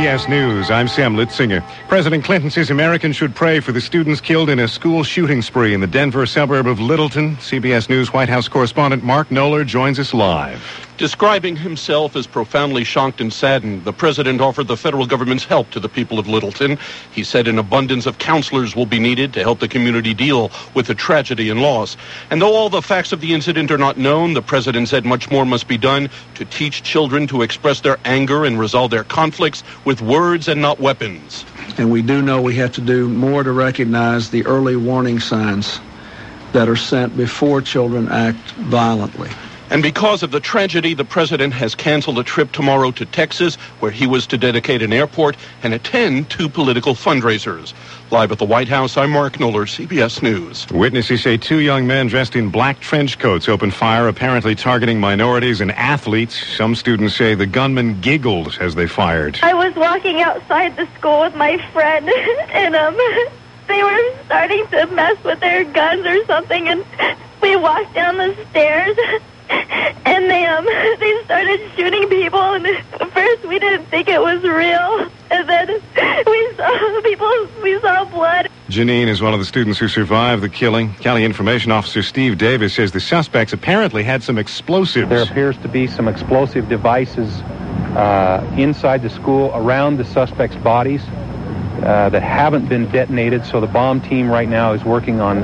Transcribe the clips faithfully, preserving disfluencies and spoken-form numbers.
B S News, I'm Sam Litzinger. President Clinton says Americans should pray for the students killed in a school shooting spree in the Denver suburb of Littleton. C B S News White House correspondent Mark Knoller joins us live. Describing himself as profoundly shocked and saddened, the president offered the federal government's help to the people of Littleton. He said an abundance of counselors will be needed to help the community deal with the tragedy and loss. And though all the facts of the incident are not known, the president said much more must be done to teach children to express their anger and resolve their conflicts with words and not weapons. And we do know we have to do more to recognize the early warning signs that are sent before children act violently. And because of the tragedy, the president has canceled a trip tomorrow to Texas, where he was to dedicate an airport and attend two political fundraisers. Live at the White House, I'm Mark Knoller, C B S News. Witnesses say two young men dressed in black trench coats opened fire, apparently targeting minorities and athletes. Some students say the gunmen giggled as they fired. I was walking outside the school with my friend, and um, they were starting to mess with their guns or something, and we walked down the stairs. And they um they started shooting people, and at first we didn't think it was real, and then we saw people we saw blood. Janine is one of the students who survived the killing. County Information Officer Steve Davis says the suspects apparently had some explosives. There appears to be some explosive devices uh, inside the school around the suspects' bodies uh, that haven't been detonated, so the bomb team right now is working on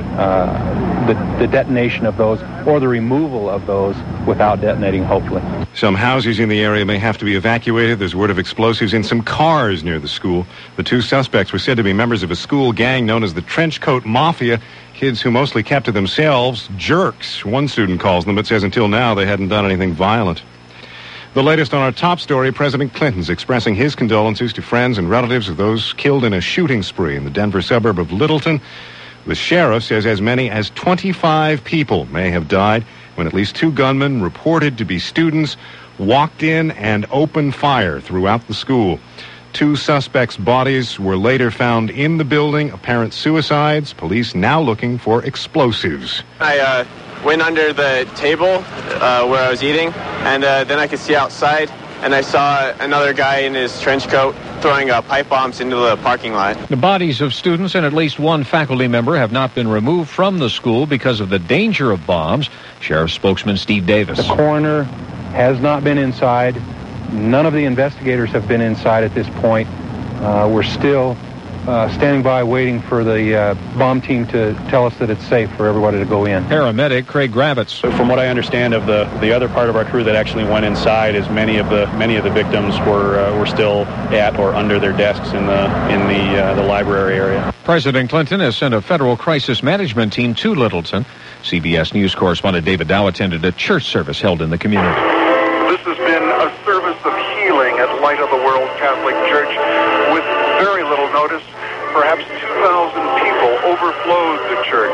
uh, the, the detonation of those or the removal of those without detonating, hopefully. Some houses in the area may have to be evacuated. There's word of explosives in some cars near the school. The two suspects were said to be members of a school gang known as the Trenchcoat Mafia, kids who mostly kept to themselves, jerks, one student calls them, but says until now they hadn't done anything violent. The latest on our top story, President Clinton's expressing his condolences to friends and relatives of those killed in a shooting spree in the Denver suburb of Littleton. The sheriff says as many as twenty-five people may have died when at least two gunmen, reported to be students, walked in and opened fire throughout the school. Two suspects' bodies were later found in the building, apparent suicides. Police now looking for explosives. I uh, went under the table uh, where I was eating, and uh, then I could see outside, and I saw another guy in his trench coat throwing uh, pipe bombs into the parking lot. The bodies of students and at least one faculty member have not been removed from the school because of the danger of bombs. Sheriff spokesman Steve Davis. The coroner has not been inside. None of the investigators have been inside at this point. Uh, we're still uh, standing by waiting for the uh, bomb team to tell us that it's safe for everybody to go in. Paramedic Craig Gravitz. From what I understand of the, the other part of our crew that actually went inside, is many of the many of the victims were uh, were still at or under their desks in the in the uh, the library area. President Clinton has sent a federal crisis management team to Littleton. C B S News correspondent David Dow attended a church service held in the community. This has been a service of healing at Light of the World Catholic Church with very little notice. Perhaps two thousand people overflowed the church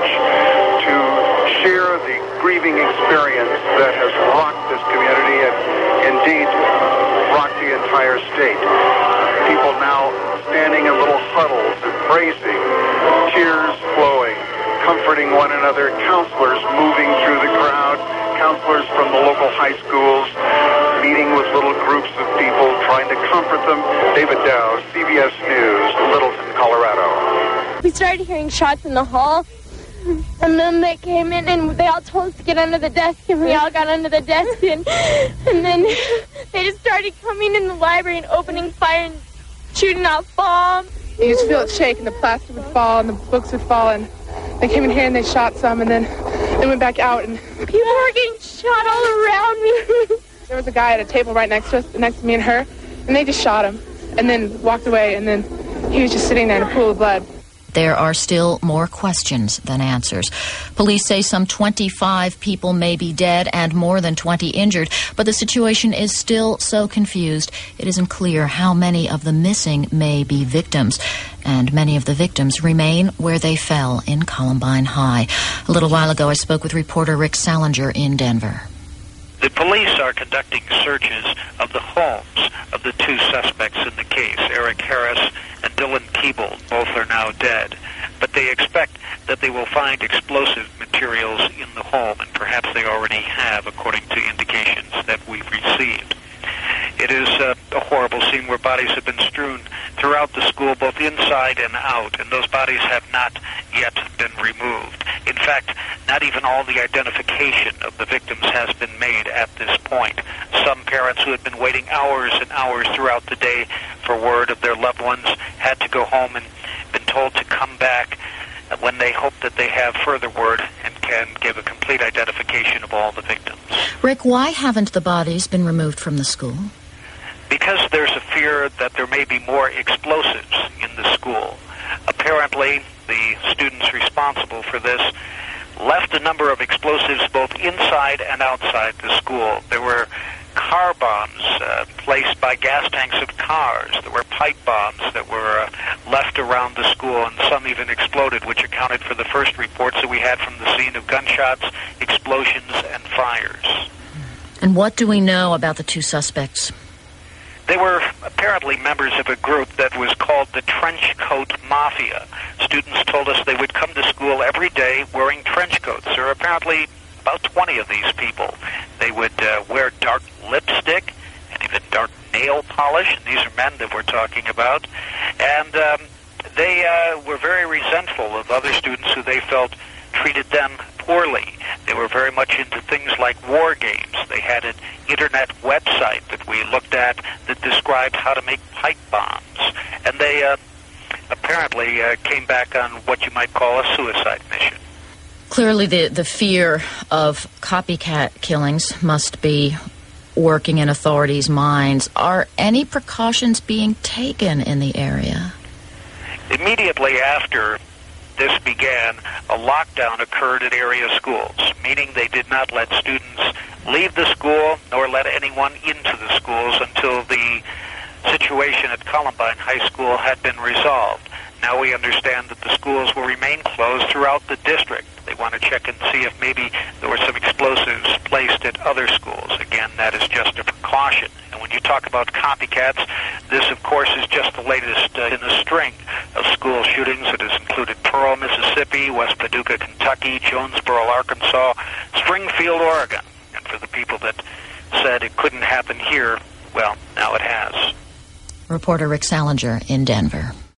to share the grieving experience that has rocked this community and indeed rocked the entire state. People now standing in little huddles, embracing, tears flowing, comforting one another, counselors moving through the crowd, counselors from the local high schools, meeting with little groups of people, trying to comfort them. David Dow, C B S News, Littleton, Colorado. We started hearing shots in the hall, and then they came in, and they all told us to get under the desk, and we all got under the desk, and, and then they just started coming in the library and opening fire and shooting out bombs. You just feel it shake, and the plaster would fall, and the books would fall, and they came in here and they shot some, and then they went back out, and people were getting shot all around me. There was a guy at a table right next to us, next to me and her, and they just shot him, and then walked away, and then he was just sitting there in a pool of blood. There are still more questions than answers. Police say some twenty-five people may be dead and more than twenty injured, but the situation is still so confused. It isn't clear how many of the missing may be victims, and many of the victims remain where they fell in Columbine High. A little while ago, I spoke with reporter Rick Salinger in Denver. The police are conducting searches of the homes of the two suspects in the case, Eric Harris and Dylan Keeble. Both are now dead. But they expect that they will find explosive materials in the home, and perhaps they already have, according to indications that we've received. It is uh, a horrible scene where bodies have been strewn throughout the school, both inside and out, and those bodies have not yet been removed. In fact, not even all the identification of the victims has been made at this point. Some parents who had been waiting hours and hours throughout the day for word of their loved ones had to go home and been told to come back when they hope that they have further word and can give a complete identification of all the victims. Rick, why haven't the bodies been removed from the school? Because there's a fear that there may be more explosives in the school. Apparently, the students responsible for this left a number of explosives both inside and outside the school. There were car bombs uh, placed by gas tanks of cars. There were pipe bombs that were uh, left around the school, and some even exploded, which accounted for the first reports that we had from the scene of gunshots, explosions, and fires. And what do we know about the two suspects? They were apparently members of a group that was called the Trench Coat Mafia. Students told us they would come to school every day wearing trench coats. There are apparently about twenty of these people. They would uh, wear dark lipstick and even dark nail polish. And these are men that we're talking about. And um, they uh, were very resentful of other students who they felt treated them poorly. They were very much into things like war games. They had an internet website that we looked at that described how to make pipe bombs. And they uh, apparently uh, came back on what you might call a suicide mission. Clearly the, the fear of copycat killings must be working in authorities' minds. Are any precautions being taken in the area? Immediately after this began, a lockdown occurred at area schools, meaning they did not let students leave the school nor let anyone into the schools until the situation at Columbine High School had been resolved. Now we understand that the schools will remain closed throughout the district. They want to check and see if maybe there were some explosives placed at other schools. Again, that is just a precaution. And when you talk about copycats, this, of course, is just the latest uh, in a string of school shootings. It has included Pearl, Mississippi, West Paducah, Kentucky, Jonesboro, Arkansas, Springfield, Oregon. And for the people that said it couldn't happen here, well, now it has. Reporter Rick Salinger in Denver.